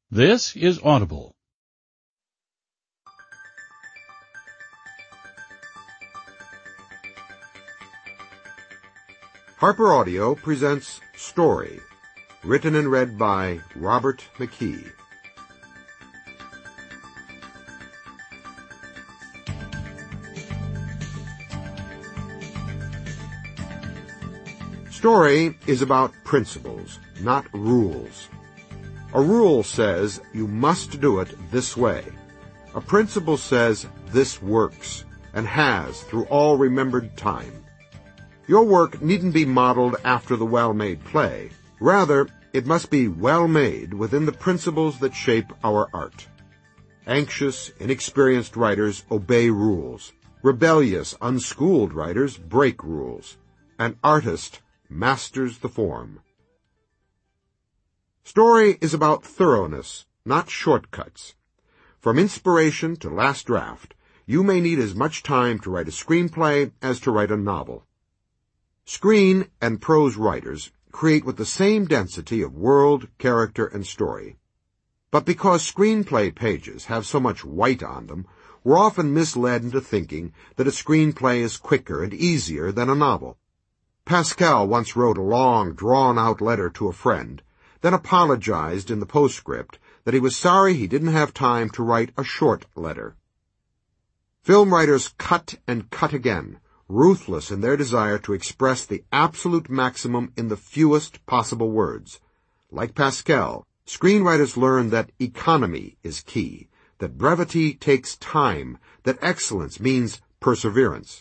This is Audible. Harper Audio presents Story, written and read by Robert McKee. Story is about principles, not rules. A rule says you must do it this way. A principle says this works, and has through all remembered time. Your work needn't be modeled after the well-made play. Rather, it must be well-made within the principles that shape our art. Anxious, inexperienced writers obey rules. Rebellious, unschooled writers break rules. An artist masters the form. Story is about thoroughness, not shortcuts. From inspiration to last draft, you may need as much time to write a screenplay as to write a novel. Screen and prose writers create with the same density of world, character, and story. But because screenplay pages have so much white on them, we're often misled into thinking that a screenplay is quicker and easier than a novel. Pascal once wrote a long, drawn-out letter to a friend, then apologized in the postscript that he was sorry he didn't have time to write a short letter. Film writers cut and cut again, ruthless in their desire to express the absolute maximum in the fewest possible words. Like Pascal, screenwriters learn that economy is key, that brevity takes time, that excellence means perseverance.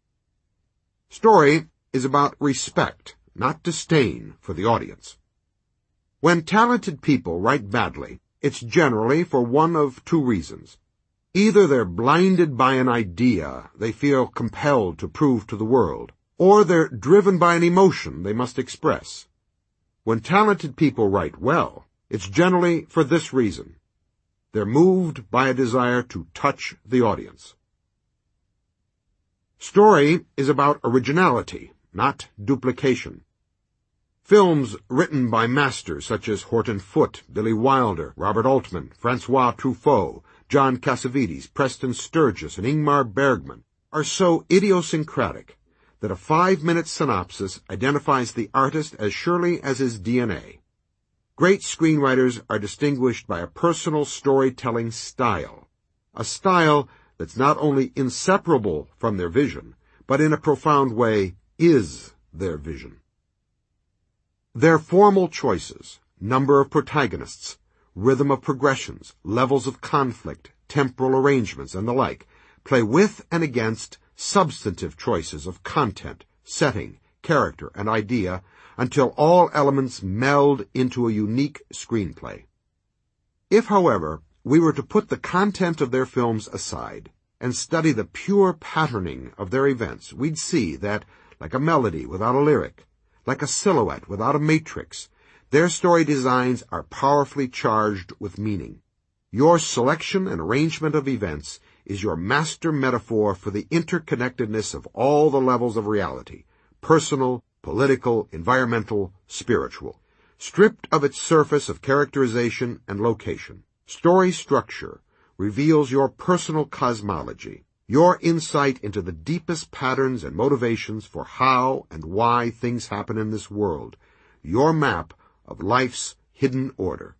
Story is about respect, not disdain, for the audience. When talented people write badly, it's generally for one of two reasons. Either they're blinded by an idea they feel compelled to prove to the world, or they're driven by an emotion they must express. When talented people write well, it's generally for this reason. They're moved by a desire to touch the audience. Story is about originality, not duplication. Films written by masters such as Horton Foote, Billy Wilder, Robert Altman, Francois Truffaut, John Cassavetes, Preston Sturges, and Ingmar Bergman are so idiosyncratic that a 5-minute synopsis identifies the artist as surely as his DNA. Great screenwriters are distinguished by a personal storytelling style, a style that's not only inseparable from their vision, but in a profound way is their vision. Their formal choices, number of protagonists, rhythm of progressions, levels of conflict, temporal arrangements, and the like, play with and against substantive choices of content, setting, character, and idea until all elements meld into a unique screenplay. If, however, we were to put the content of their films aside and study the pure patterning of their events, we'd see that, like a melody without a lyric, like a silhouette without a matrix, their story designs are powerfully charged with meaning. Your selection and arrangement of events is your master metaphor for the interconnectedness of all the levels of reality, personal, political, environmental, spiritual. Stripped of its surface of characterization and location, story structure reveals your personal cosmology, your insight into the deepest patterns and motivations for how and why things happen in this world, your map of life's hidden order.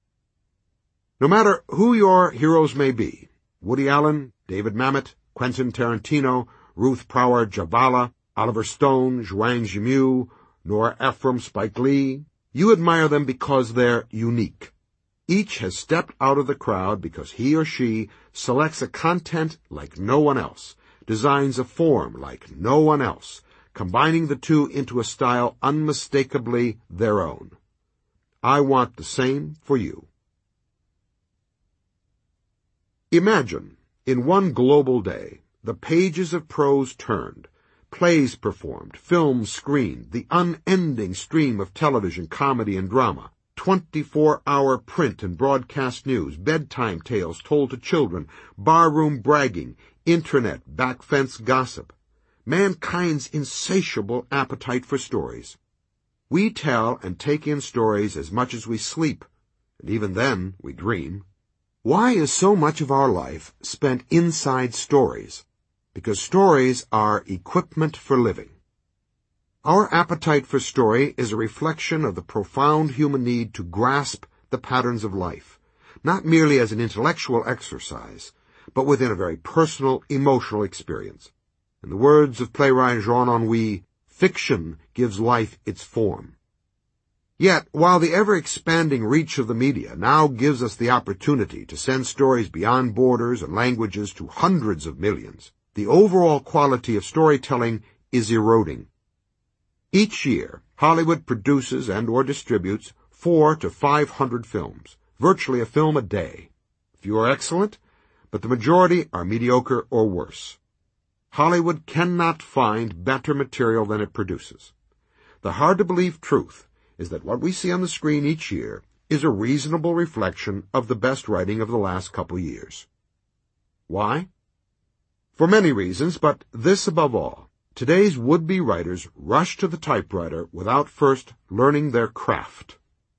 No matter who your heroes may be, Woody Allen, David Mamet, Quentin Tarantino, Ruth Prowler Jabala, Oliver Stone, Zhuang Yimou, Nora Ephron, Spike Lee, you admire them because they're unique. Each has stepped out of the crowd because he or she selects a content like no one else, designs a form like no one else, combining the two into a style unmistakably their own. I want the same for you. Imagine, in one global day, the pages of prose turned, plays performed, films screened, the unending stream of television, comedy, and drama, 24-hour print and broadcast news, bedtime tales told to children, barroom bragging, internet back-fence gossip, mankind's insatiable appetite for stories. We tell and take in stories as much as we sleep, and even then we dream. Why is so much of our life spent inside stories? Because stories are equipment for living. Our appetite for story is a reflection of the profound human need to grasp the patterns of life, not merely as an intellectual exercise, but within a very personal, emotional experience. In the words of playwright Jean Anouilh, fiction gives life its form. Yet, while the ever-expanding reach of the media now gives us the opportunity to send stories beyond borders and languages to hundreds of millions, the overall quality of storytelling is eroding. Each year, Hollywood produces and/or distributes 400 to 500 films, virtually a film a day. Few are excellent, but the majority are mediocre or worse. Hollywood cannot find better material than it produces. The hard-to-believe truth is that what we see on the screen each year is a reasonable reflection of the best writing of the last couple years. Why? For many reasons, but this above all. Today's would-be writers rush to the typewriter without first learning their craft.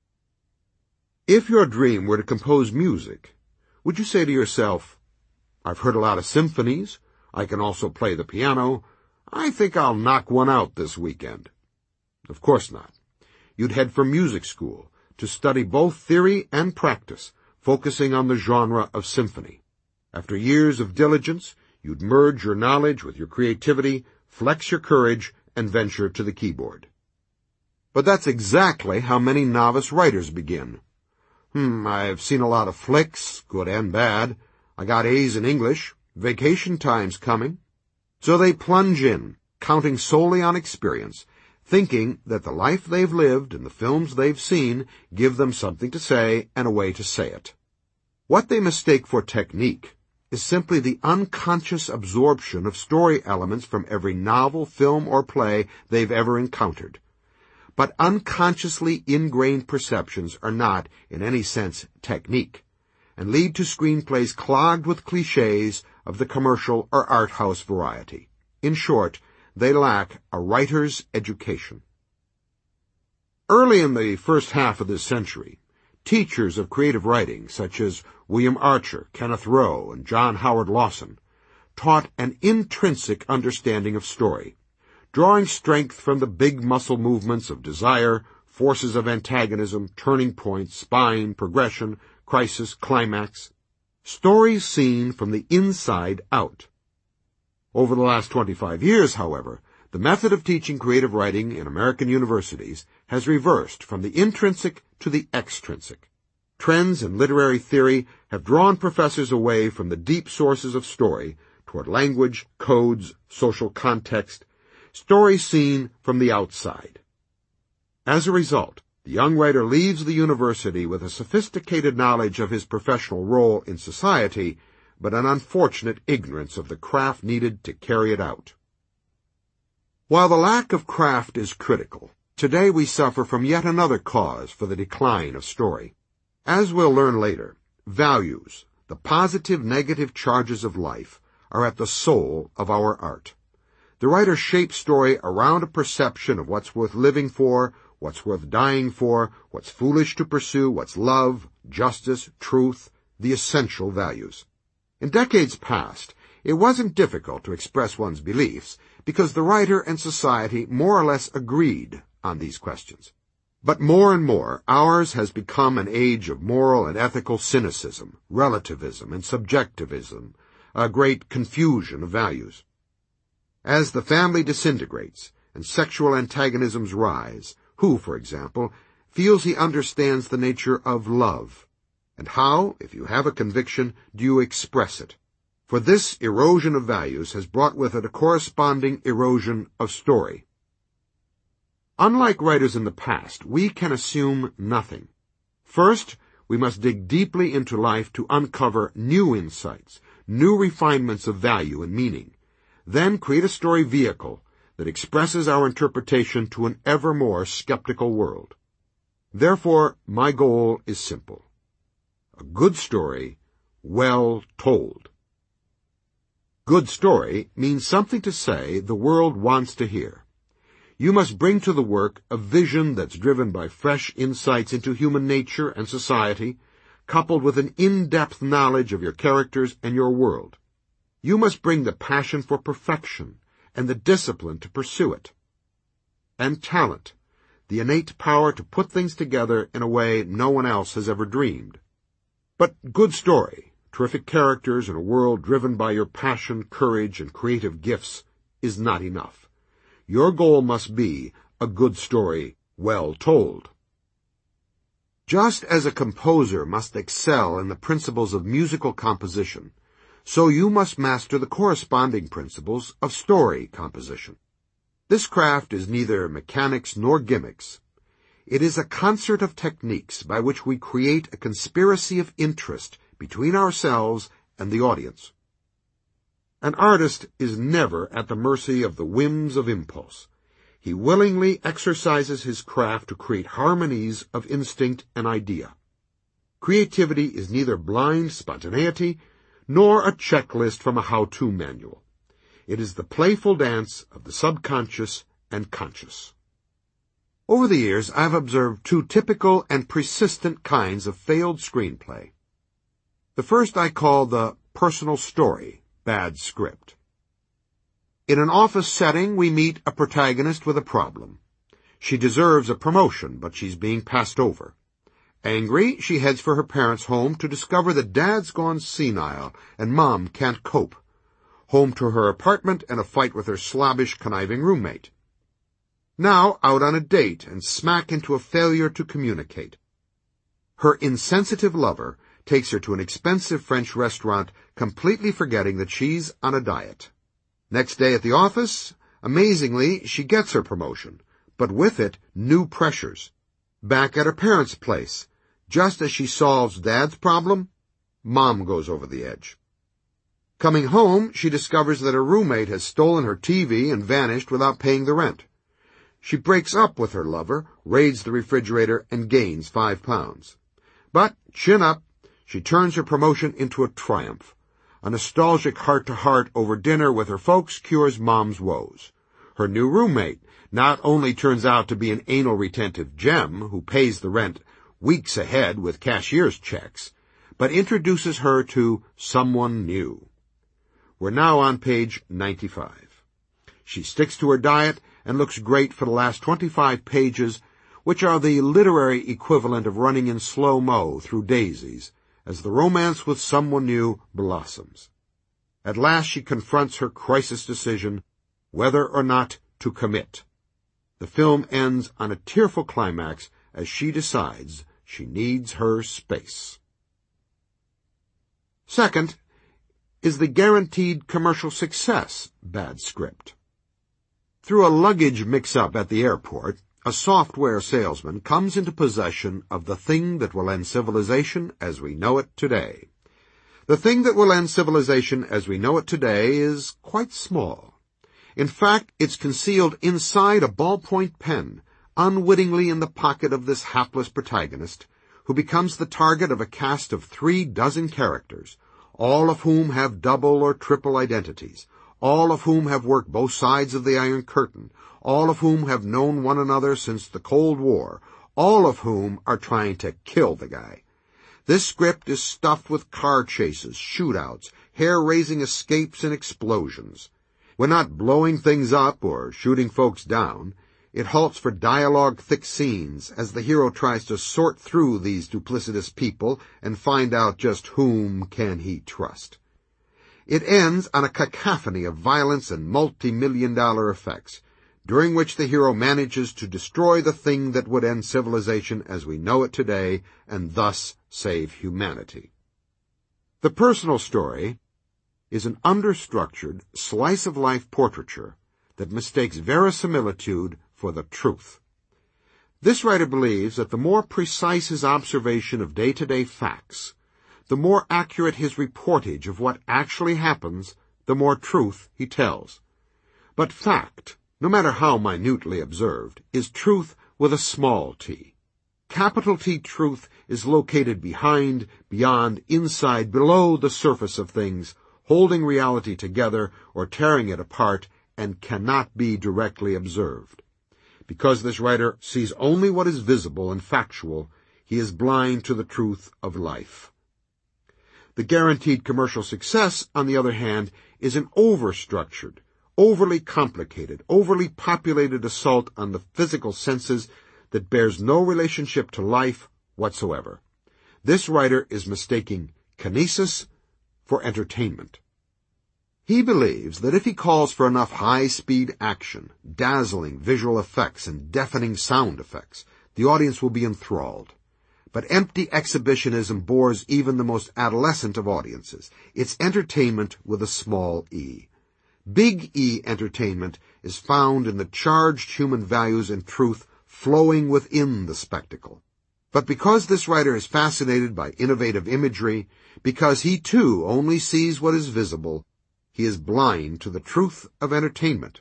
If your dream were to compose music, would you say to yourself, "I've heard a lot of symphonies. I can also play the piano. I think I'll knock one out this weekend"? Of course not. You'd head for music school to study both theory and practice, focusing on the genre of symphony. After years of diligence, you'd merge your knowledge with your creativity, flex your courage, and venture to the keyboard. But that's exactly how many novice writers begin. I've seen a lot of flicks, good and bad. I got A's in English. Vacation time's coming. So they plunge in, counting solely on experience, thinking that the life they've lived and the films they've seen give them something to say and a way to say it. What they mistake for technique is simply the unconscious absorption of story elements from every novel, film, or play they've ever encountered. But unconsciously ingrained perceptions are not, in any sense, technique, and lead to screenplays clogged with cliches of the commercial or art house variety. In short, they lack a writer's education. Early in the first half of this century, teachers of creative writing, such as William Archer, Kenneth Rowe, and John Howard Lawson, taught an intrinsic understanding of story, drawing strength from the big muscle movements of desire, forces of antagonism, turning points, spine, progression, crisis, climax. Stories seen from the inside out. Over the last 25 years, however, the method of teaching creative writing in American universities has reversed from the intrinsic to the extrinsic. Trends in literary theory have drawn professors away from the deep sources of story toward language, codes, social context, stories seen from the outside. As a result, the young writer leaves the university with a sophisticated knowledge of his professional role in society, but an unfortunate ignorance of the craft needed to carry it out. While the lack of craft is critical, today we suffer from yet another cause for the decline of story. As we'll learn later, values, the positive-negative charges of life, are at the soul of our art. The writer shapes story around a perception of what's worth living for, what's worth dying for, what's foolish to pursue, what's love, justice, truth, the essential values. In decades past, it wasn't difficult to express one's beliefs because the writer and society more or less agreed on these questions. But more and more, ours has become an age of moral and ethical cynicism, relativism, and subjectivism, a great confusion of values. As the family disintegrates and sexual antagonisms rise, who, for example, feels he understands the nature of love? And how, if you have a conviction, do you express it? For this erosion of values has brought with it a corresponding erosion of story. Unlike writers in the past, we can assume nothing. First, we must dig deeply into life to uncover new insights, new refinements of value and meaning. Then create a story vehicle that expresses our interpretation to an ever more skeptical world. Therefore, my goal is simple. A good story, well told. Good story means something to say the world wants to hear. You must bring to the work a vision that's driven by fresh insights into human nature and society, coupled with an in-depth knowledge of your characters and your world. You must bring the passion for perfection and the discipline to pursue it. And talent, the innate power to put things together in a way no one else has ever dreamed. But good story, terrific characters, and a world driven by your passion, courage, and creative gifts is not enough. Your goal must be a good story well told. Just as a composer must excel in the principles of musical composition, so you must master the corresponding principles of story composition. This craft is neither mechanics nor gimmicks. It is a concert of techniques by which we create a conspiracy of interest between ourselves and the audience. An artist is never at the mercy of the whims of impulse. He willingly exercises his craft to create harmonies of instinct and idea. Creativity is neither blind spontaneity nor a checklist from a how-to manual. It is the playful dance of the subconscious and conscious. Over the years, I've observed two typical and persistent kinds of failed screenplay. The first I call the personal story, bad script. In an office setting, we meet a protagonist with a problem. She deserves a promotion, but she's being passed over. Angry, she heads for her parents' home to discover that Dad's gone senile and Mom can't cope. Home to her apartment and a fight with her slobbish, conniving roommate. Now out on a date and smack into a failure to communicate. Her insensitive lover takes her to an expensive French restaurant, completely forgetting that she's on a diet. Next day at the office, amazingly, she gets her promotion, but with it, new pressures. Back at her parents' place, just as she solves Dad's problem, Mom goes over the edge. Coming home, she discovers that her roommate has stolen her TV and vanished without paying the rent. She breaks up with her lover, raids the refrigerator, and gains 5 pounds. But, chin up, she turns her promotion into a triumph. A nostalgic heart-to-heart over dinner with her folks cures Mom's woes. Her new roommate not only turns out to be an anal-retentive gem who pays the rent weeks ahead with cashier's checks, but introduces her to someone new. We're now on page 95. She sticks to her diet and looks great for the last 25 pages, which are the literary equivalent of running in slow-mo through daisies, as the romance with someone new blossoms. At last she confronts her crisis decision, whether or not to commit. The film ends on a tearful climax as she decides she needs her space. Second is the guaranteed commercial success bad script. Through a luggage mix-up at the airport, a software salesman comes into possession of the thing that will end civilization as we know it today. The thing that will end civilization as we know it today is quite small. In fact, it's concealed inside a ballpoint pen, unwittingly in the pocket of this hapless protagonist, who becomes the target of a cast of 36 characters, all of whom have double or triple identities, all of whom have worked both sides of the Iron Curtain, all of whom have known one another since the Cold War, all of whom are trying to kill the guy. This script is stuffed with car chases, shootouts, hair-raising escapes, and explosions. When not blowing things up or shooting folks down, it halts for dialogue-thick scenes as the hero tries to sort through these duplicitous people and find out just whom can he trust. It ends on a cacophony of violence and multi-million-dollar effects, during which the hero manages to destroy the thing that would end civilization as we know it today, and thus save humanity. The personal story is an understructured, slice-of-life portraiture that mistakes verisimilitude for the truth. This writer believes that the more precise his observation of day-to-day facts, the more accurate his reportage of what actually happens, the more truth he tells. But fact, no matter how minutely observed, is truth with a small t. Capital T truth is located behind, beyond, inside, below the surface of things, holding reality together or tearing it apart, and cannot be directly observed. Because this writer sees only what is visible and factual, he is blind to the truth of life. The guaranteed commercial success, on the other hand, is an overstructured, overly complicated, overly populated assault on the physical senses that bears no relationship to life whatsoever. This writer is mistaking kinesis for entertainment. He believes that if he calls for enough high-speed action, dazzling visual effects, and deafening sound effects, the audience will be enthralled. But empty exhibitionism bores even the most adolescent of audiences. It's entertainment with a small e. Big E entertainment is found in the charged human values and truth flowing within the spectacle. But because this writer is fascinated by innovative imagery, because he too only sees what is visible, he is blind to the truth of entertainment.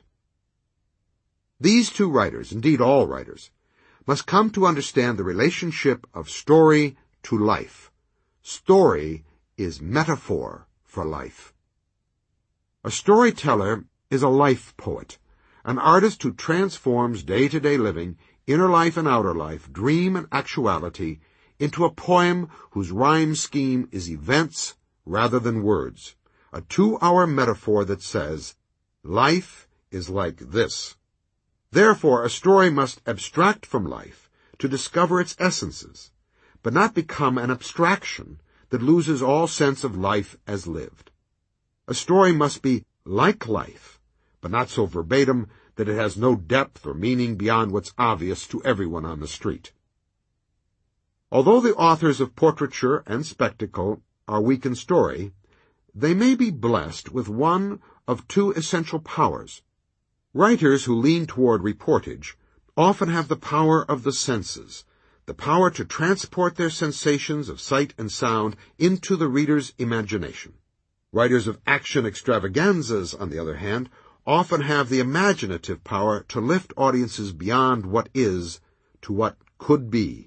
These two writers, indeed all writers, must come to understand the relationship of story to life. Story is metaphor for life. A storyteller is a life poet, an artist who transforms day-to-day living, inner life and outer life, dream and actuality, into a poem whose rhyme scheme is events rather than words, a 2-hour metaphor that says, life is like this. Therefore, a story must abstract from life to discover its essences, but not become an abstraction that loses all sense of life as lived. A story must be like life, but not so verbatim that it has no depth or meaning beyond what's obvious to everyone on the street. Although the authors of portraiture and spectacle are weak in story, they may be blessed with one of two essential powers. Writers who lean toward reportage often have the power of the senses, the power to transport their sensations of sight and sound into the reader's imagination. Writers of action extravaganzas, on the other hand, often have the imaginative power to lift audiences beyond what is to what could be.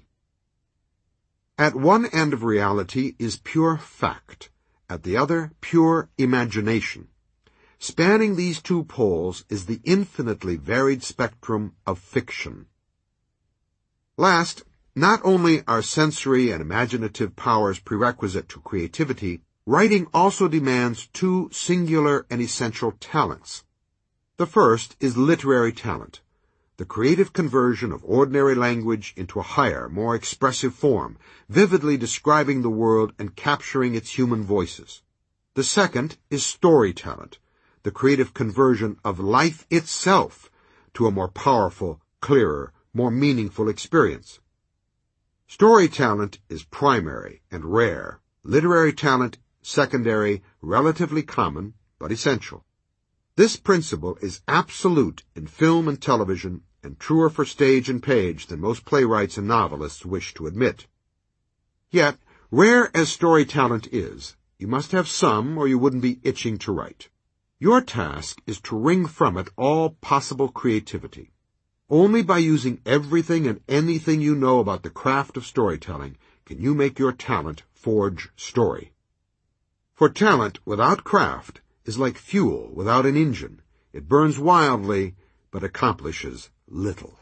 At one end of reality is pure fact, at the other pure imagination. Spanning these two poles is the infinitely varied spectrum of fiction. Last, not only are sensory and imaginative powers prerequisite to creativity, writing also demands two singular and essential talents. The first is literary talent, the creative conversion of ordinary language into a higher, more expressive form, vividly describing the world and capturing its human voices. The second is story talent, the creative conversion of life itself to a more powerful, clearer, more meaningful experience. Story talent is primary and rare. Literary talent, secondary, relatively common, but essential. This principle is absolute in film and television, and truer for stage and page than most playwrights and novelists wish to admit. Yet, rare as story talent is, you must have some or you wouldn't be itching to write. Your task is to wring from it all possible creativity. Only by using everything and anything you know about the craft of storytelling can you make your talent forge story. For talent without craft is like fuel without an engine. It burns wildly, but accomplishes little.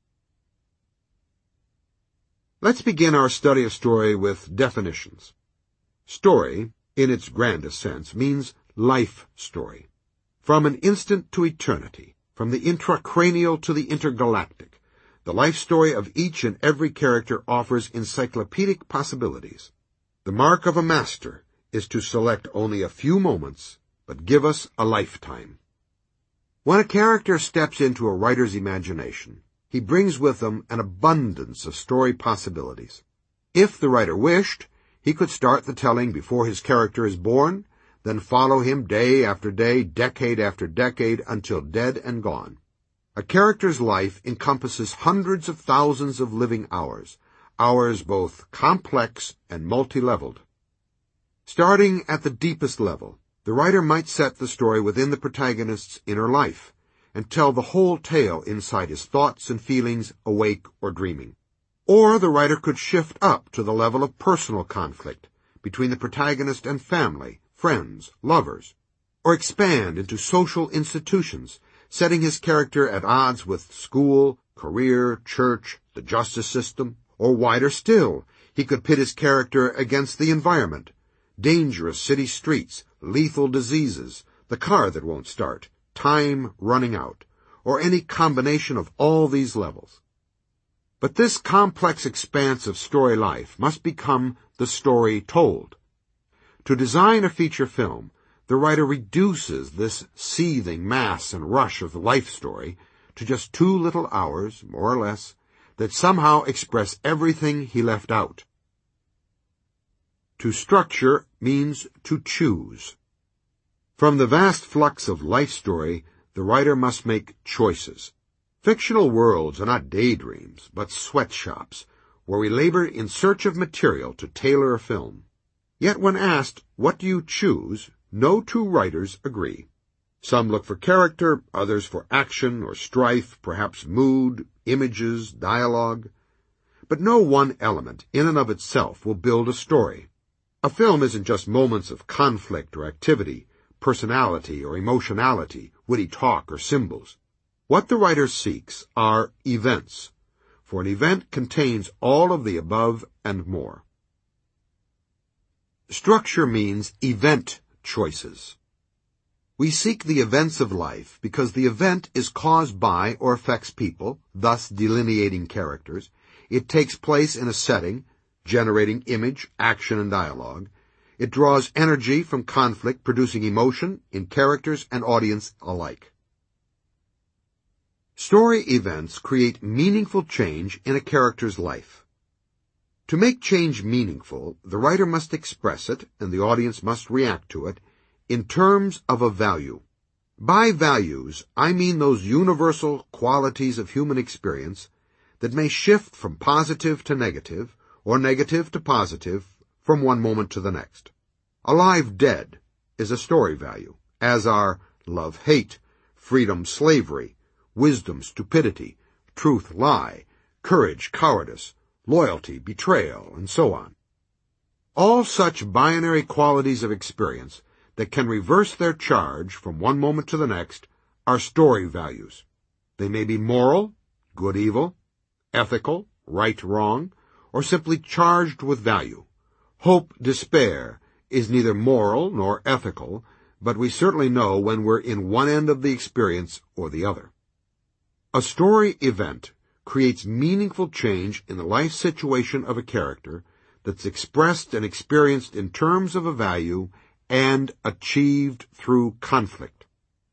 Let's begin our study of story with definitions. Story, in its grandest sense, means life story. From an instant to eternity, from the intracranial to the intergalactic, the life story of each and every character offers encyclopedic possibilities. The mark of a master is to select only a few moments, but give us a lifetime. When a character steps into a writer's imagination, he brings with him an abundance of story possibilities. If the writer wished, he could start the telling before his character is born, then follow him day after day, decade after decade, until dead and gone. A character's life encompasses hundreds of thousands of living hours, hours both complex and multi-leveled. Starting at the deepest level, the writer might set the story within the protagonist's inner life, and tell the whole tale inside his thoughts and feelings, awake or dreaming. Or the writer could shift up to the level of personal conflict between the protagonist and family, friends, lovers, or expand into social institutions, setting his character at odds with school, career, church, the justice system, or wider still, he could pit his character against the environment, dangerous city streets, lethal diseases, the car that won't start, time running out, or any combination of all these levels. But this complex expanse of story life must become the story told. To design a feature film, the writer reduces this seething mass and rush of the life story to just 2 little hours, more or less, that somehow express everything he left out. To structure means to choose. From the vast flux of life story, the writer must make choices. Fictional worlds are not daydreams, but sweatshops, where we labor in search of material to tailor a film. Yet when asked, what do you choose, no 2 writers agree. Some look for character, others for action or strife, perhaps mood, images, dialogue. But no one element, in and of itself, will build a story. A film isn't just moments of conflict or activity, personality or emotionality, witty talk or symbols. What the writer seeks are events, for an event contains all of the above and more. Structure means event choices. We seek the events of life because the event is caused by or affects people, thus delineating characters. It takes place in a setting, generating image, action, and dialogue. It draws energy from conflict, producing emotion in characters and audience alike. Story events create meaningful change in a character's life. To make change meaningful, the writer must express it, and the audience must react to it, in terms of a value. By values, I mean those universal qualities of human experience that may shift from positive to negative, or negative to positive, from one moment to the next. Alive-dead is a story value, as are love-hate, freedom-slavery, wisdom-stupidity, truth-lie, courage-cowardice, loyalty-betrayal, and so on. All such binary qualities of experience that can reverse their charge from one moment to the next are story values. They may be moral, good-evil, ethical, right-wrong, or simply charged with value. Hope-despair is neither moral nor ethical, but we certainly know when we're in one end of the experience or the other. A story event creates meaningful change in the life situation of a character that's expressed and experienced in terms of a value and achieved through conflict.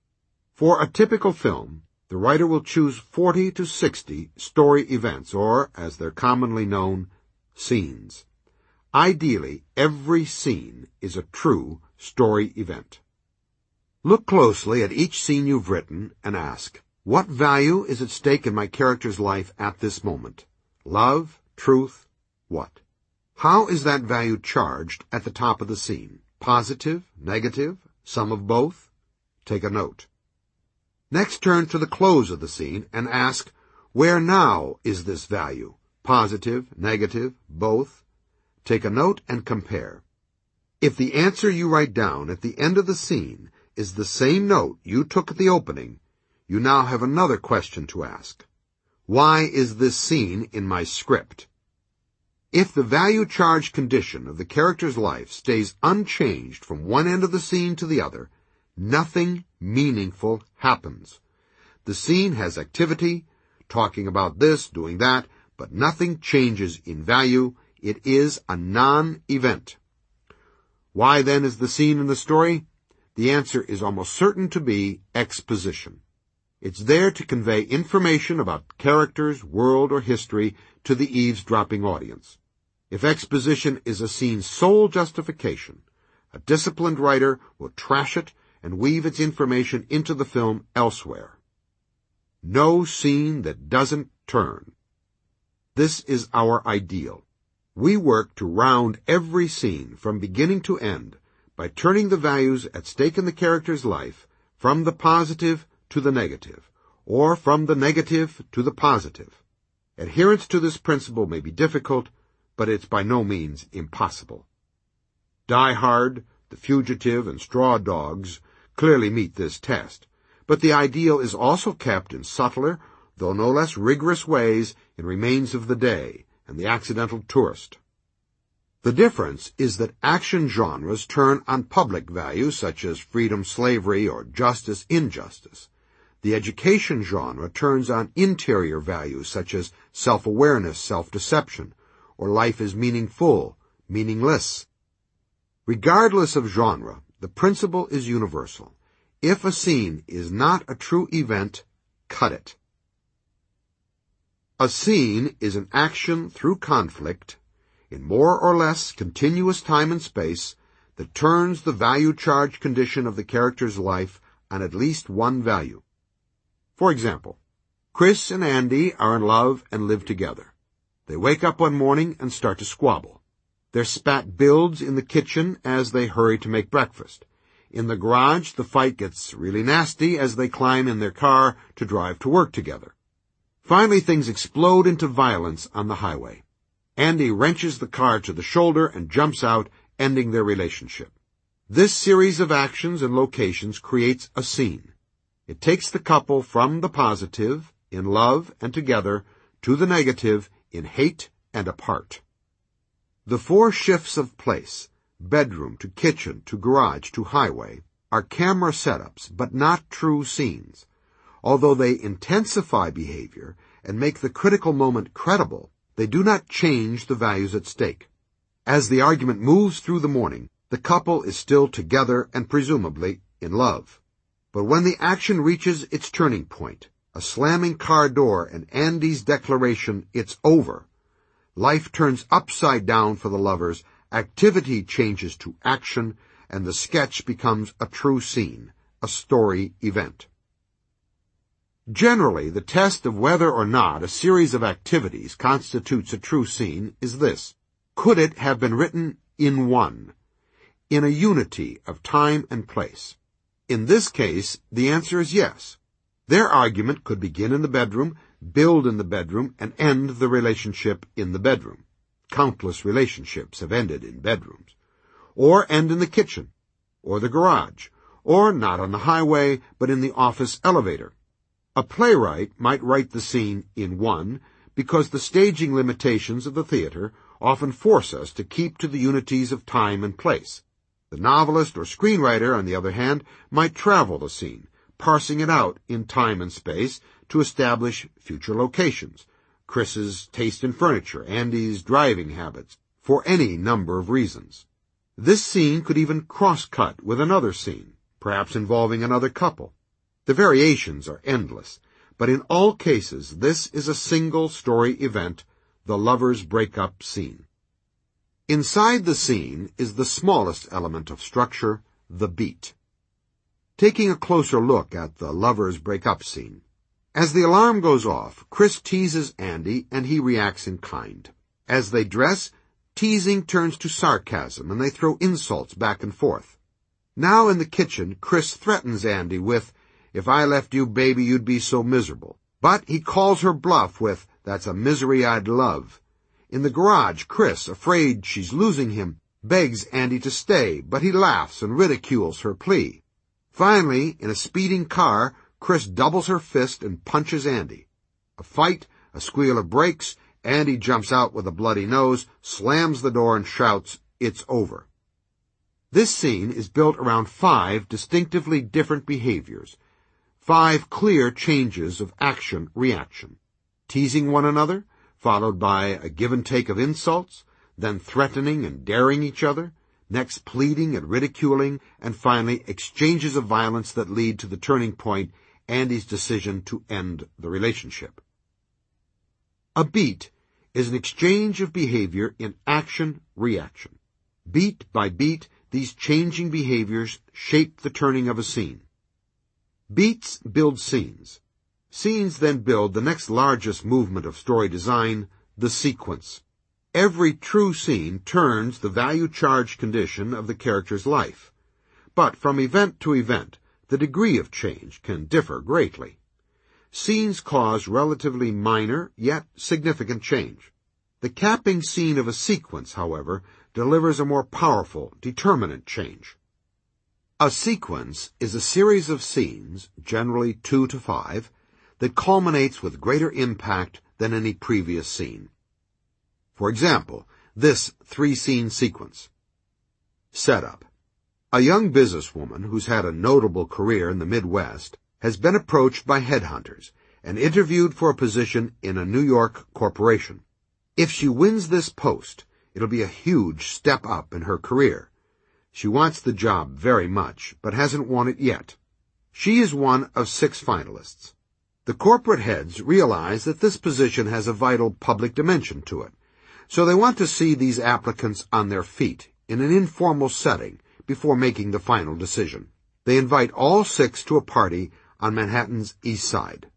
For a typical film, the writer will choose 40 to 60 story events, or, as they're commonly known, scenes. Ideally, every scene is a true story event. Look closely at each scene you've written and ask, what value is at stake in my character's life at this moment? Love, truth, what? How is that value charged at the top of the scene? Positive, negative, some of both? Take a note. Next, turn to the close of the scene and ask, where now is this value? Positive, negative, both? Take a note and compare. If the answer you write down at the end of the scene is the same note you took at the opening, you now have another question to ask. Why is this scene in my script? If the value-charged condition of the character's life stays unchanged from one end of the scene to the other, nothing meaningful happens. The scene has activity, talking about this, doing that, but nothing changes in value. It is a non-event. Why then is the scene in the story? The answer is almost certain to be exposition. It's there to convey information about characters, world, or history to the eavesdropping audience. If exposition is a scene's sole justification, a disciplined writer will trash it and weave its information into the film elsewhere. No scene that doesn't turn. This is our ideal. We work to round every scene from beginning to end by turning the values at stake in the character's life from the positive to the negative, or from the negative to the positive. Adherence to this principle may be difficult, but it's by no means impossible. Die Hard, The Fugitive, and Straw Dogs clearly meet this test, but the ideal is also kept in subtler, though no less rigorous ways, in Remains of the Day and The Accidental Tourist. The difference is that action genres turn on public values such as freedom, slavery, or justice, injustice. The education genre turns on interior values such as self-awareness, self-deception, or life is meaningful, meaningless. Regardless of genre, the principle is universal. If a scene is not a true event, cut it. A scene is an action through conflict in more or less continuous time and space that turns the value-charged condition of the character's life on at least one value. For example, Chris and Andy are in love and live together. They wake up one morning and start to squabble. Their spat builds in the kitchen as they hurry to make breakfast. In the garage, the fight gets really nasty as they climb in their car to drive to work together. Finally, things explode into violence on the highway. Andy wrenches the car to the shoulder and jumps out, ending their relationship. This series of actions and locations creates a scene. It takes the couple from the positive, in love and together, to the negative, in hate and apart. The 4 shifts of place, bedroom to kitchen to garage to highway, are camera setups, but not true scenes. Although they intensify behavior and make the critical moment credible, they do not change the values at stake. As the argument moves through the morning, the couple is still together and presumably in love. But when the action reaches its turning point, a slamming car door and Andy's declaration, "It's over," life turns upside down for the lovers, activity changes to action, and the sketch becomes a true scene, a story event. Generally, the test of whether or not a series of activities constitutes a true scene is this: could it have been written in one, in a unity of time and place? In this case, the answer is yes. Their argument could begin in the bedroom, build in the bedroom, and end the relationship in the bedroom. Countless relationships have ended in bedrooms. Or end in the kitchen, or the garage, or not on the highway, but in the office elevator. A playwright might write the scene in one because the staging limitations of the theater often force us to keep to the unities of time and place. The novelist or screenwriter, on the other hand, might travel the scene, parsing it out in time and space to establish future locations, Chris's taste in furniture, Andy's driving habits, for any number of reasons. This scene could even cross-cut with another scene, perhaps involving another couple. The variations are endless, but in all cases this is a single story event, the lovers' breakup scene. Inside the scene is the smallest element of structure, the beat. Taking a closer look at the lovers' breakup scene. As the alarm goes off, Chris teases Andy and he reacts in kind. As they dress, teasing turns to sarcasm and they throw insults back and forth. Now in the kitchen, Chris threatens Andy with, "If I left you, baby, you'd be so miserable." But he calls her bluff with, "That's a misery I'd love." In the garage, Chris, afraid she's losing him, begs Andy to stay, but he laughs and ridicules her plea. Finally, in a speeding car, Chris doubles her fist and punches Andy. A fight, a squeal of brakes, Andy jumps out with a bloody nose, slams the door and shouts, "It's over." This scene is built around 5 distinctively different behaviors, 5 clear changes of action-reaction. Teasing one another, followed by a give and take of insults, then threatening and daring each other, next pleading and ridiculing, and finally exchanges of violence that lead to the turning point, Andy's decision to end the relationship. A beat is an exchange of behavior in action-reaction. Beat by beat, these changing behaviors shape the turning of a scene. Beats build scenes. Scenes then build the next largest movement of story design, the sequence. Every true scene turns the value-charged condition of the character's life. But from event to event, the degree of change can differ greatly. Scenes cause relatively minor, yet significant change. The capping scene of a sequence, however, delivers a more powerful, determinant change. A sequence is a series of scenes, generally 2 to 5, that culminates with greater impact than any previous scene. For example, this 3-scene sequence. Setup. A young businesswoman who's had a notable career in the Midwest has been approached by headhunters and interviewed for a position in a New York corporation. If she wins this post, it'll be a huge step up in her career. She wants the job very much, but hasn't won it yet. She is one of 6 finalists. The corporate heads realize that this position has a vital public dimension to it, so they want to see these applicants on their feet in an informal setting before making the final decision. They invite all 6 to a party on Manhattan's East Side.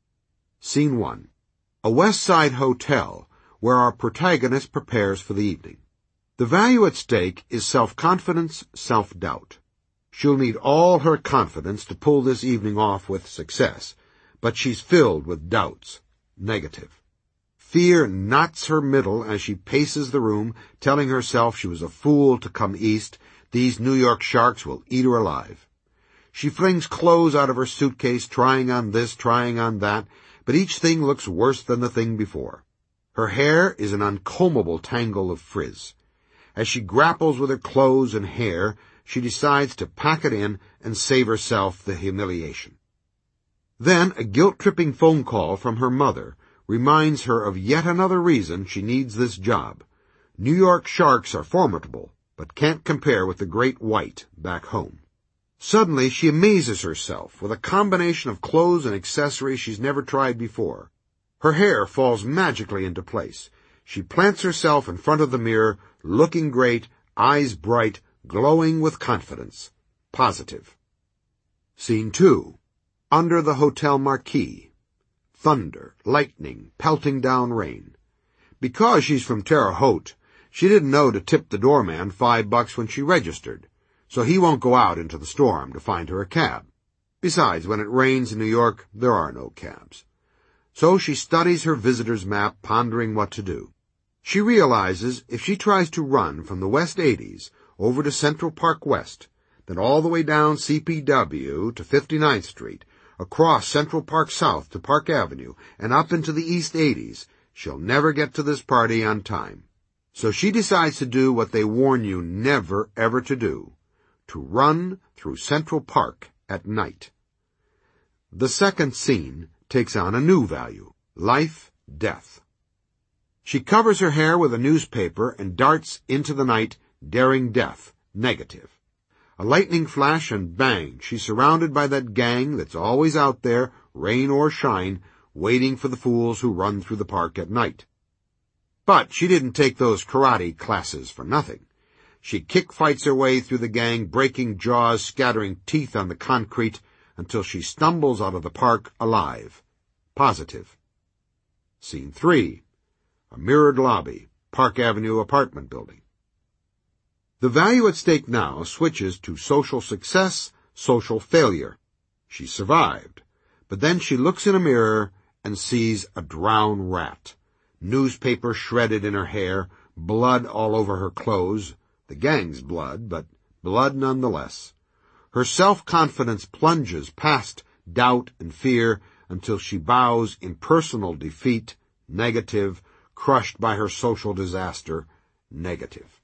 Scene 1. A West Side hotel where our protagonist prepares for the evening. The value at stake is self-confidence, self-doubt. She'll need all her confidence to pull this evening off with success, but she's filled with doubts, negative. Fear knots her middle as she paces the room, telling herself she was a fool to come east. These New York sharks will eat her alive. She flings clothes out of her suitcase, trying on this, trying on that, but each thing looks worse than the thing before. Her hair is an uncombable tangle of frizz. As she grapples with her clothes and hair, she decides to pack it in and save herself the humiliation. Then a guilt-tripping phone call from her mother reminds her of yet another reason she needs this job. New York sharks are formidable, but can't compare with the great white back home. Suddenly she amazes herself with a combination of clothes and accessories she's never tried before. Her hair falls magically into place. She plants herself in front of the mirror, looking great, eyes bright, glowing with confidence. Positive. Scene 2. Under the hotel marquee. Thunder, lightning, pelting down rain. Because she's from Terre Haute, she didn't know to tip the doorman $5 when she registered, so he won't go out into the storm to find her a cab. Besides, when it rains in New York, there are no cabs. So she studies her visitor's map, pondering what to do. She realizes if she tries to run from the West 80s over to Central Park West, then all the way down CPW to 59th Street, across Central Park South to Park Avenue, and up into the East 80s, she'll never get to this party on time. So she decides to do what they warn you never ever to do, to run through Central Park at night. The second scene takes on a new value, life, death. She covers her hair with a newspaper and darts into the night, daring death, negative. A lightning flash and bang, she's surrounded by that gang that's always out there, rain or shine, waiting for the fools who run through the park at night. But she didn't take those karate classes for nothing. She kick-fights her way through the gang, breaking jaws, scattering teeth on the concrete, until she stumbles out of the park alive. Positive. Scene 3. A mirrored lobby, Park Avenue apartment building. The value at stake now switches to social success, social failure. She survived, but then she looks in a mirror and sees a drowned rat. Newspaper shredded in her hair, blood all over her clothes, the gang's blood, but blood nonetheless. Her self-confidence plunges past doubt and fear until she bows in personal defeat, negative, crushed by her social disaster, negative.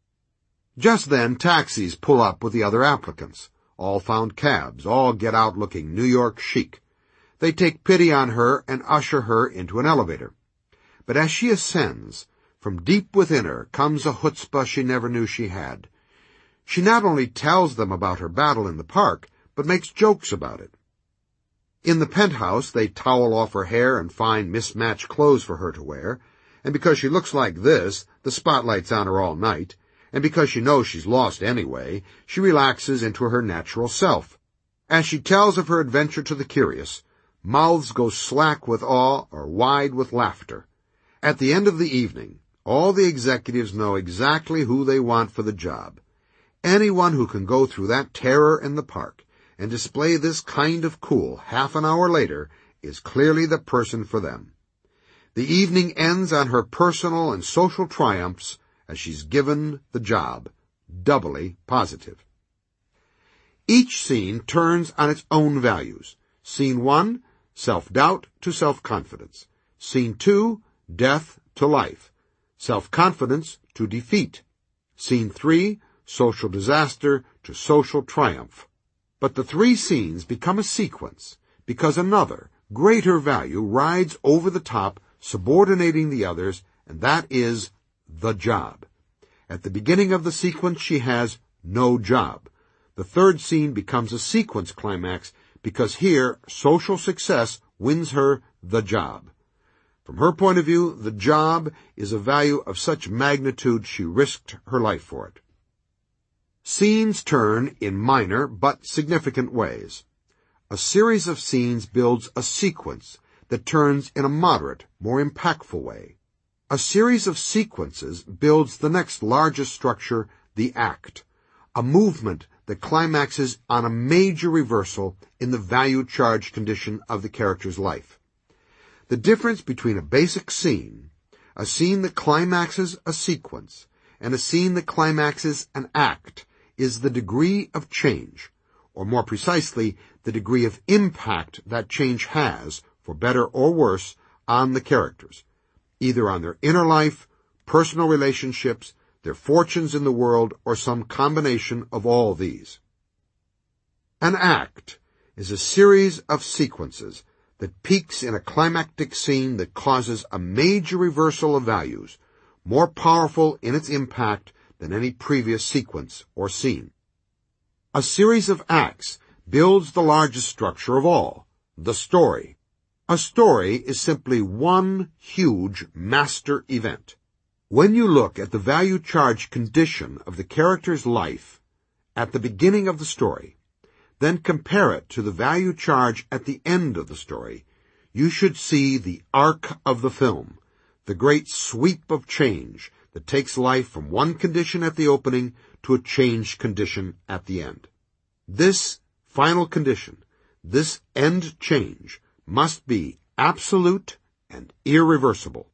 Just then, taxis pull up with the other applicants. All found cabs, all get out looking New York chic. They take pity on her and usher her into an elevator. But as she ascends, from deep within her comes a chutzpah she never knew she had. She not only tells them about her battle in the park, but makes jokes about it. In the penthouse, they towel off her hair and find mismatched clothes for her to wear, and because she looks like this, the spotlight's on her all night, and because she knows she's lost anyway, she relaxes into her natural self. As she tells of her adventure to the curious, mouths go slack with awe or wide with laughter. At the end of the evening, all the executives know exactly who they want for the job. Anyone who can go through that terror in the park and display this kind of cool half an hour later is clearly the person for them. The evening ends on her personal and social triumphs as she's given the job, doubly positive. Each scene turns on its own values. Scene 1, self-doubt to self-confidence. Scene 2, death to life. Self-confidence to defeat. Scene 3, social disaster to social triumph. But the three scenes become a sequence because another, greater value rides over the top, subordinating the others, and that is the job. At the beginning of the sequence, she has no job. The third scene becomes a sequence climax because here social success wins her the job. From her point of view, the job is a value of such magnitude she risked her life for it. Scenes turn in minor but significant ways. A series of scenes builds a sequence that turns in a moderate, more impactful way. A series of sequences builds the next largest structure, the act, a movement that climaxes on a major reversal in the value-charged condition of the character's life. The difference between a basic scene, a scene that climaxes a sequence, and a scene that climaxes an act is the degree of change, or more precisely, the degree of impact that change has, for better or worse, on the characters, either on their inner life, personal relationships, their fortunes in the world, or some combination of all these. An act is a series of sequences that peaks in a climactic scene that causes a major reversal of values, more powerful in its impact than any previous sequence or scene. A series of acts builds the largest structure of all, the story. A story is simply one huge master event. When you look at the value-charged condition of the character's life at the beginning of the story, then compare it to the value charge at the end of the story, you should see the arc of the film, the great sweep of change that takes life from one condition at the opening to a changed condition at the end. This final condition, this end change, must be absolute and irreversible.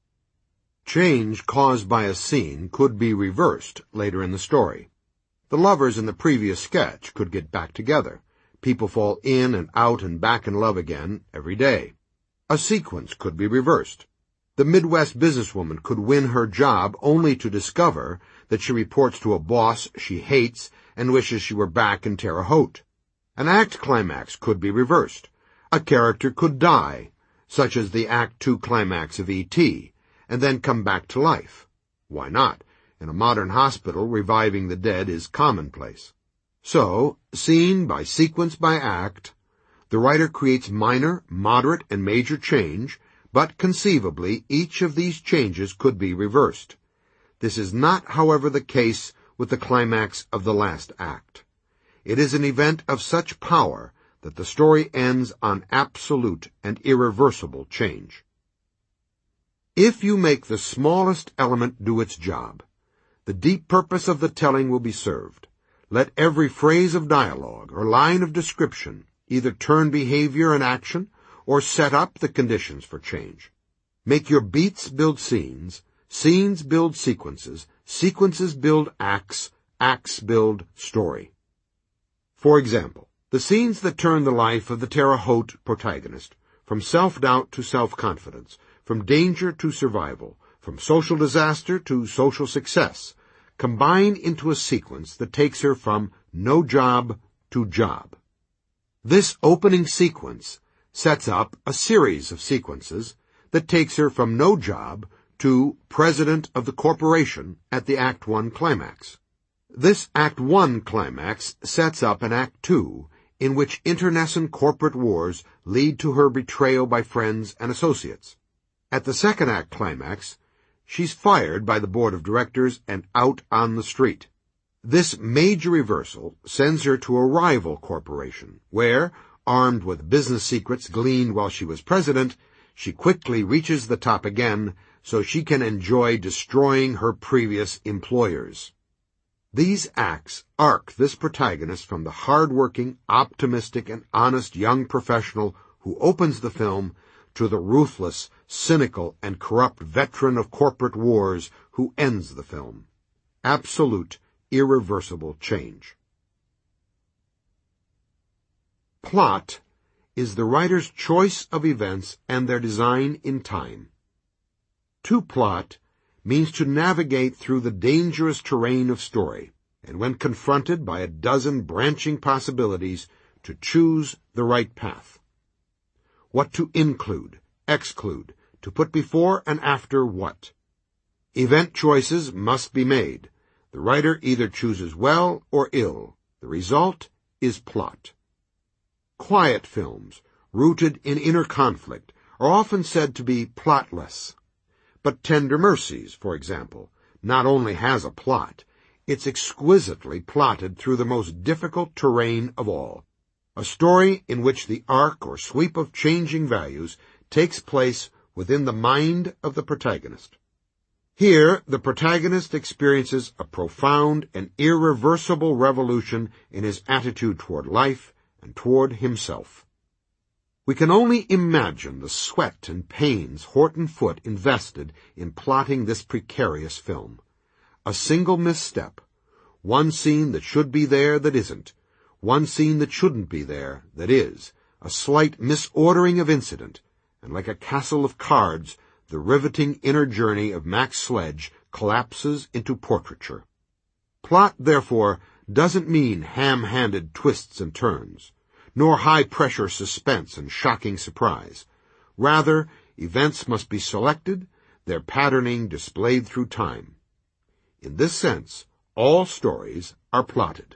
Change caused by a scene could be reversed later in the story. The lovers in the previous sketch could get back together. People fall in and out and back in love again every day. A sequence could be reversed. The Midwest businesswoman could win her job only to discover that she reports to a boss she hates and wishes she were back in Terre Haute. An act climax could be reversed. A character could die, such as the Act 2 climax of E.T., and then come back to life. Why not? In a modern hospital, reviving the dead is commonplace. So, scene by sequence by act, the writer creates minor, moderate, and major change, but conceivably each of these changes could be reversed. This is not, however, the case with the climax of the last act. It is an event of such power that the story ends on absolute and irreversible change. If you make the smallest element do its job, the deep purpose of the telling will be served. Let every phrase of dialogue or line of description either turn behavior and action or set up the conditions for change. Make your beats build scenes, scenes build sequences, sequences build acts, acts build story. For example, the scenes that turn the life of the Terre Haute protagonist, from self-doubt to self-confidence, from danger to survival, from social disaster to social success, combine into a sequence that takes her from no job to job. This opening sequence sets up a series of sequences that takes her from no job to president of the corporation at the Act 1 climax. This Act 1 climax sets up an Act 2 in which internecine corporate wars lead to her betrayal by friends and associates. At the second act climax, she's fired by the board of directors and out on the street. This major reversal sends her to a rival corporation, where, armed with business secrets gleaned while she was president, she quickly reaches the top again so she can enjoy destroying her previous employers. These acts arc this protagonist from the hard-working, optimistic, and honest young professional who opens the film to the ruthless, cynical, and corrupt veteran of corporate wars who ends the film. Absolute, irreversible change. Plot is the writer's choice of events and their design in time. To plot means to navigate through the dangerous terrain of story, and when confronted by a dozen branching possibilities, to choose the right path. What to include, exclude, to put before and after what. Event choices must be made. The writer either chooses well or ill. The result is plot. Quiet films, rooted in inner conflict, are often said to be plotless. But Tender Mercies, for example, not only has a plot, it's exquisitely plotted through the most difficult terrain of all. A story in which the arc or sweep of changing values takes place within the mind of the protagonist. Here, the protagonist experiences a profound and irreversible revolution in his attitude toward life and toward himself. We can only imagine the sweat and pains Horton Foote invested in plotting this precarious film. A single misstep, one scene that should be there that isn't, one scene that shouldn't be there that is, a slight misordering of incident, and like a castle of cards, the riveting inner journey of Max Sledge collapses into portraiture. Plot, therefore, doesn't mean ham-handed twists and turns, nor high-pressure suspense and shocking surprise. Rather, events must be selected, their patterning displayed through time. In this sense, all stories are plotted.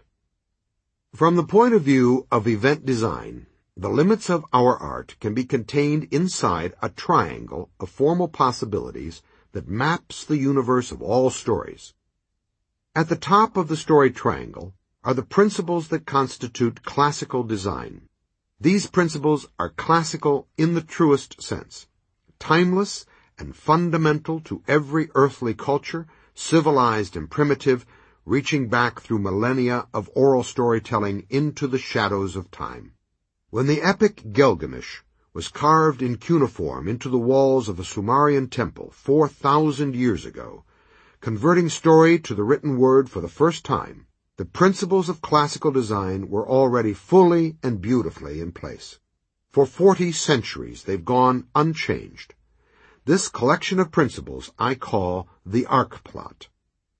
From the point of view of event design, the limits of our art can be contained inside a triangle of formal possibilities that maps the universe of all stories. At the top of the story triangle are the principles that constitute classical design. These principles are classical in the truest sense, timeless and fundamental to every earthly culture, civilized and primitive, reaching back through millennia of oral storytelling into the shadows of time. When the epic Gilgamesh was carved in cuneiform into the walls of a Sumerian temple 4,000 years ago, converting story to the written word for the first time, the principles of classical design were already fully and beautifully in place. For 40 centuries they've gone unchanged. This collection of principles I call the arc plot.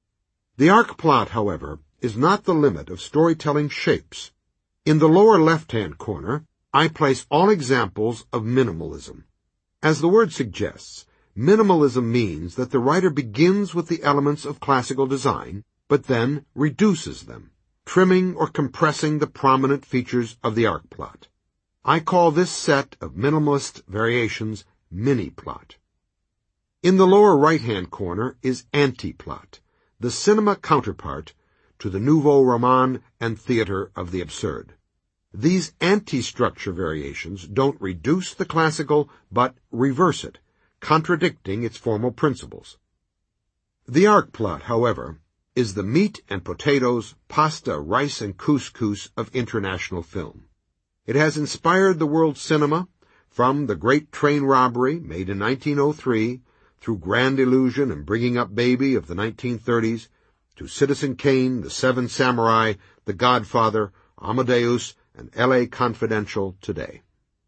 The arc plot, however, is not the limit of storytelling shapes. In the lower left-hand corner, I place all examples of minimalism. As the word suggests, minimalism means that the writer begins with the elements of classical design, but then reduces them, trimming or compressing the prominent features of the arc plot. I call this set of minimalist variations mini-plot. In the lower right-hand corner is anti-plot, the cinema counterpart to the nouveau roman and theater of the absurd. These anti-structure variations don't reduce the classical, but reverse it, contradicting its formal principles. The arc plot, however, is the meat and potatoes, pasta, rice, and couscous of international film. It has inspired the world cinema, from The Great Train Robbery, made in 1903, through Grand Illusion and Bringing Up Baby of the 1930s, to Citizen Kane, The Seven Samurai, The Godfather, Amadeus, and L.A. Confidential today.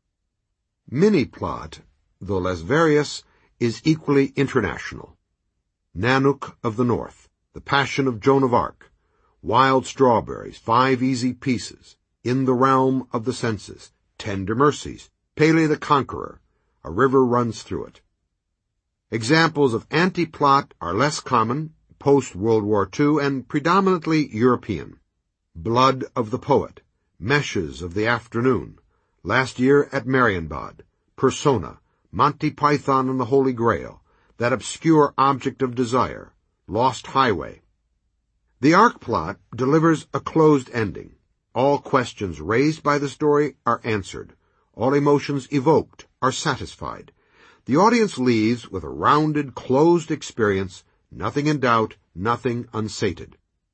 Mini-plot, though less various, is equally international. Nanook of the North, The Passion of Joan of Arc, Wild Strawberries, 5 Easy Pieces, In the Realm of the Senses, Tender Mercies, Pele the Conqueror, A River Runs Through It. Examples of anti-plot are less common, post-World War II, and predominantly European. Blood of the Poet, Meshes of the Afternoon, Last Year at Marienbad, Persona, Monty Python and the Holy Grail, That Obscure Object of Desire, Lost Highway. The arc plot delivers a closed ending. All questions raised by the story are answered. All emotions evoked are satisfied. The audience leaves with a rounded, closed experience, nothing in doubt, nothing unsated.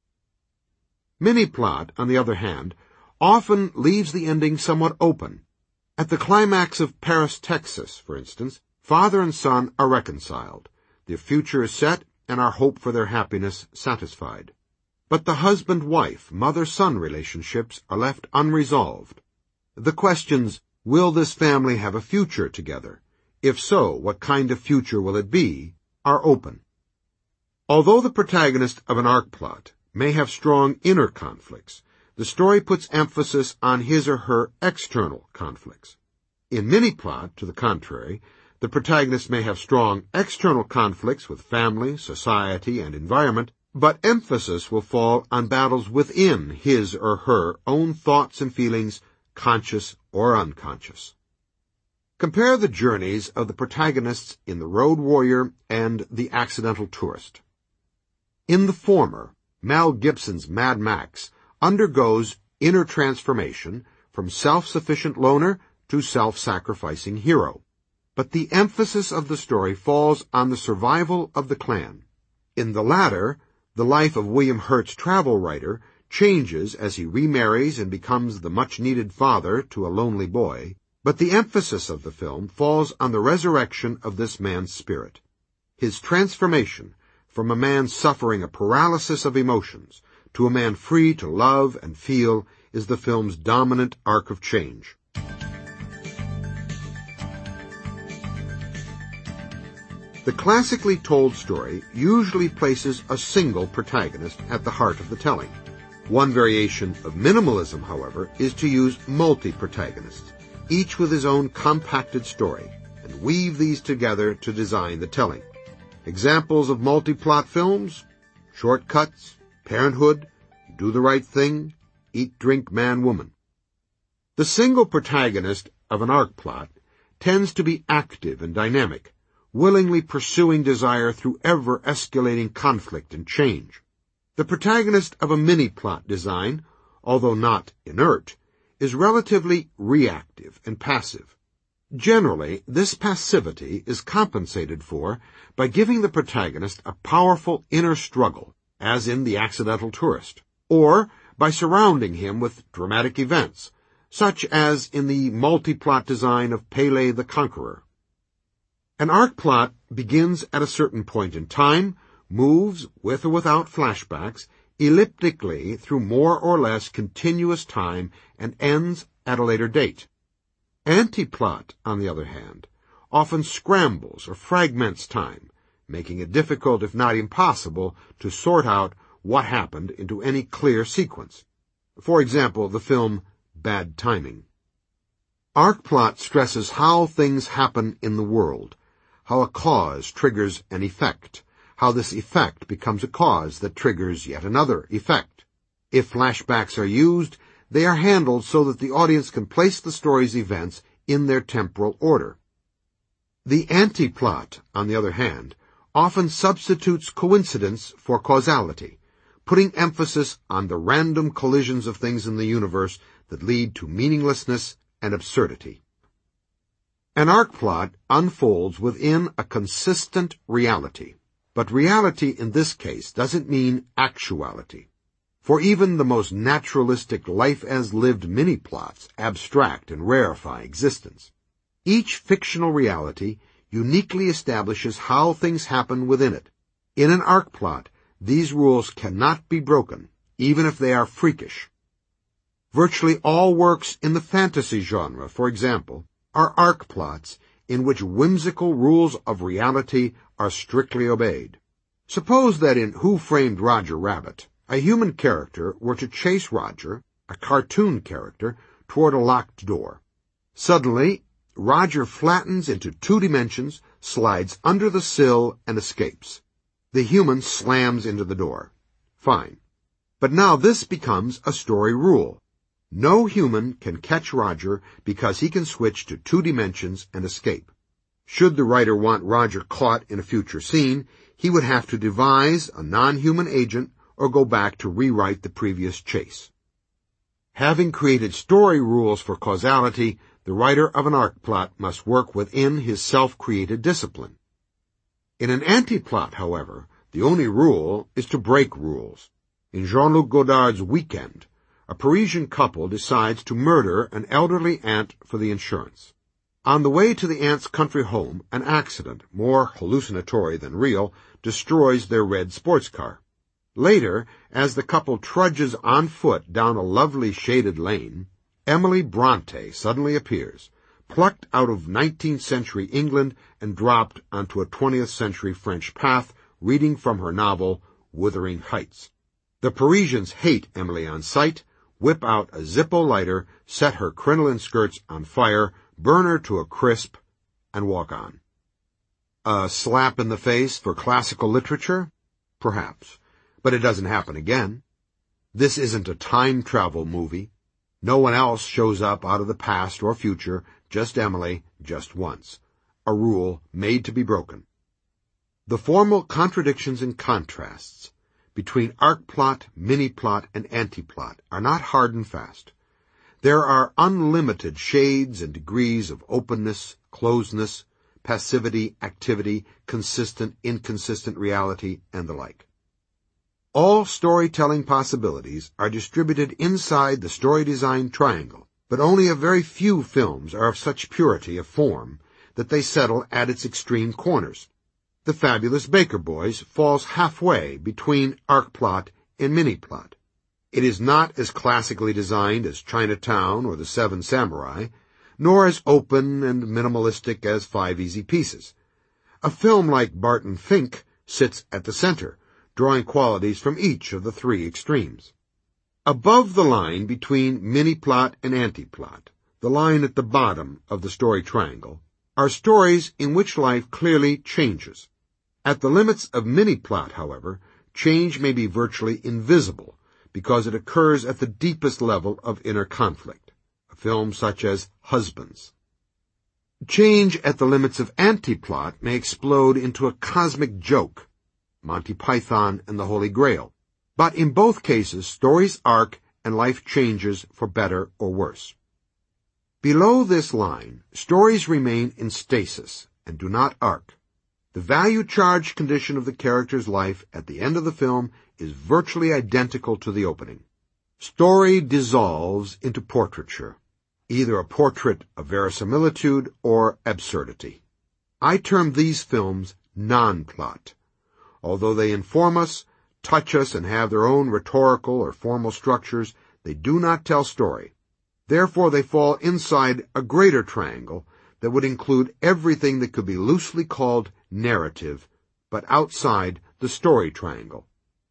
Mini-plot, on the other hand, often leaves the ending somewhat open. At the climax of Paris, Texas, for instance, father and son are reconciled. Their future is set, and our hope for their happiness satisfied. But the husband-wife, mother-son relationships are left unresolved. The questions, Will this family have a future together? If so, what kind of future will it be? Are open. Although the protagonist of an arc plot may have strong inner conflicts, the story puts emphasis on his or her external conflicts. In mini-plot, to the contrary, the protagonist may have strong external conflicts with family, society, and environment, but emphasis will fall on battles within his or her own thoughts and feelings, conscious or unconscious. Compare the journeys of the protagonists in The Road Warrior and The Accidental Tourist. In the former, Mel Gibson's Mad Max undergoes inner transformation from self-sufficient loner to self-sacrificing hero. But the emphasis of the story falls on the survival of the clan. In the latter, the life of William Hurt's travel writer changes as he remarries and becomes the much-needed father to a lonely boy, but the emphasis of the film falls on the resurrection of this man's spirit. His transformation from a man suffering a paralysis of emotions to a man free to love and feel is the film's dominant arc of change. The classically told story usually places a single protagonist at the heart of the telling. One variation of minimalism, however, is to use multi-protagonists, each with his own compacted story, and weave these together to design the telling. Examples of multi-plot films: Shortcuts, Parenthood, Do the Right Thing, Eat, Drink, Man, Woman. The single protagonist of an arc plot tends to be active and dynamic, willingly pursuing desire through ever-escalating conflict and change. The protagonist of a mini-plot design, although not inert, is relatively reactive and passive. Generally, this passivity is compensated for by giving the protagonist a powerful inner struggle, as in The Accidental Tourist, or by surrounding him with dramatic events, such as in the multi-plot design of Pele the Conqueror. An arc plot begins at a certain point in time, moves, with or without flashbacks, elliptically through more or less continuous time, and ends at a later date. Anti-plot, on the other hand, often scrambles or fragments time, making it difficult, if not impossible, to sort out what happened into any clear sequence. For example, the film Bad Timing. Arc plot stresses how things happen in the world, how a cause triggers an effect, how this effect becomes a cause that triggers yet another effect. If flashbacks are used, they are handled so that the audience can place the story's events in their temporal order. The anti-plot, on the other hand, often substitutes coincidence for causality, putting emphasis on the random collisions of things in the universe that lead to meaninglessness and absurdity. An arc plot unfolds within a consistent reality, but reality in this case doesn't mean actuality. For even the most naturalistic life-as-lived mini-plots abstract and rarefy existence. Each fictional reality uniquely establishes how things happen within it. In an arc plot, these rules cannot be broken, even if they are freakish. Virtually all works in the fantasy genre, for example, are arc plots in which whimsical rules of reality are strictly obeyed. Suppose that in Who Framed Roger Rabbit, a human character were to chase Roger, a cartoon character, toward a locked door. Suddenly, Roger flattens into 2 dimensions, slides under the sill, and escapes. The human slams into the door. Fine. But now this becomes a story rule. No human can catch Roger because he can switch to 2 dimensions and escape. Should the writer want Roger caught in a future scene, he would have to devise a non-human agent or go back to rewrite the previous chase. Having created story rules for causality, the writer of an arc plot must work within his self-created discipline. In an anti-plot, however, the only rule is to break rules. In Jean-Luc Godard's Weekend, a Parisian couple decides to murder an elderly aunt for the insurance. On the way to the aunt's country home, an accident, more hallucinatory than real, destroys their red sports car. Later, as the couple trudges on foot down a lovely shaded lane, Emily Bronte suddenly appears, plucked out of 19th century England and dropped onto a 20th century French path, reading from her novel, Wuthering Heights. The Parisians hate Emily on sight, whip out a Zippo lighter, set her crinoline skirts on fire, burn her to a crisp, and walk on. A slap in the face for classical literature? Perhaps. But it doesn't happen again. This isn't a time travel movie. No one else shows up out of the past or future, just Emily, just once. A rule made to be broken. The formal contradictions and contrasts between arc plot, mini-plot, and anti-plot are not hard and fast. There are unlimited shades and degrees of openness, closeness, passivity, activity, consistent, inconsistent reality, and the like. All storytelling possibilities are distributed inside the story design triangle, but only a very few films are of such purity of form that they settle at its extreme corners. The Fabulous Baker Boys falls halfway between arc plot and mini-plot. It is not as classically designed as Chinatown or The Seven Samurai, nor as open and minimalistic as Five Easy Pieces. A film like Barton Fink sits at the center, drawing qualities from each of the three extremes. Above the line between mini-plot and anti-plot, the line at the bottom of the story triangle, are stories in which life clearly changes. At the limits of mini-plot, however, change may be virtually invisible because it occurs at the deepest level of inner conflict, a film such as Husbands. Change at the limits of anti-plot may explode into a cosmic joke, Monty Python and the Holy Grail. But in both cases, stories arc and life changes for better or worse. Below this line, stories remain in stasis and do not arc. The value-charged condition of the character's life at the end of the film is virtually identical to the opening. Story dissolves into portraiture, either a portrait of verisimilitude or absurdity. I term these films non-plot. Although they inform us, touch us, and have their own rhetorical or formal structures, they do not tell story. Therefore, they fall inside a greater triangle that would include everything that could be loosely called narrative, but outside the story triangle.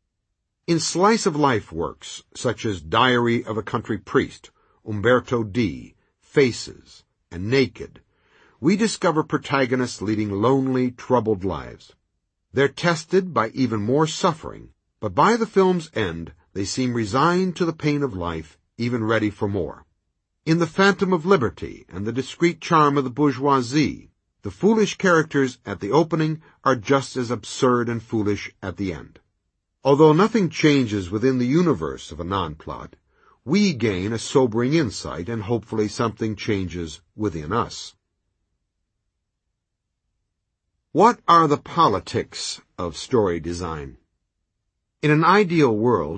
In slice-of-life works, such as Diary of a Country Priest, Umberto D., Faces, and Naked, we discover protagonists leading lonely, troubled lives. They're tested by even more suffering, but by the film's end, they seem resigned to the pain of life, even ready for more. In The Phantom of Liberty and The Discreet Charm of the Bourgeoisie, the foolish characters at the opening are just as absurd and foolish at the end. Although nothing changes within the universe of a non-plot, we gain a sobering insight and hopefully something changes within us. What are the politics of story design? In an ideal world,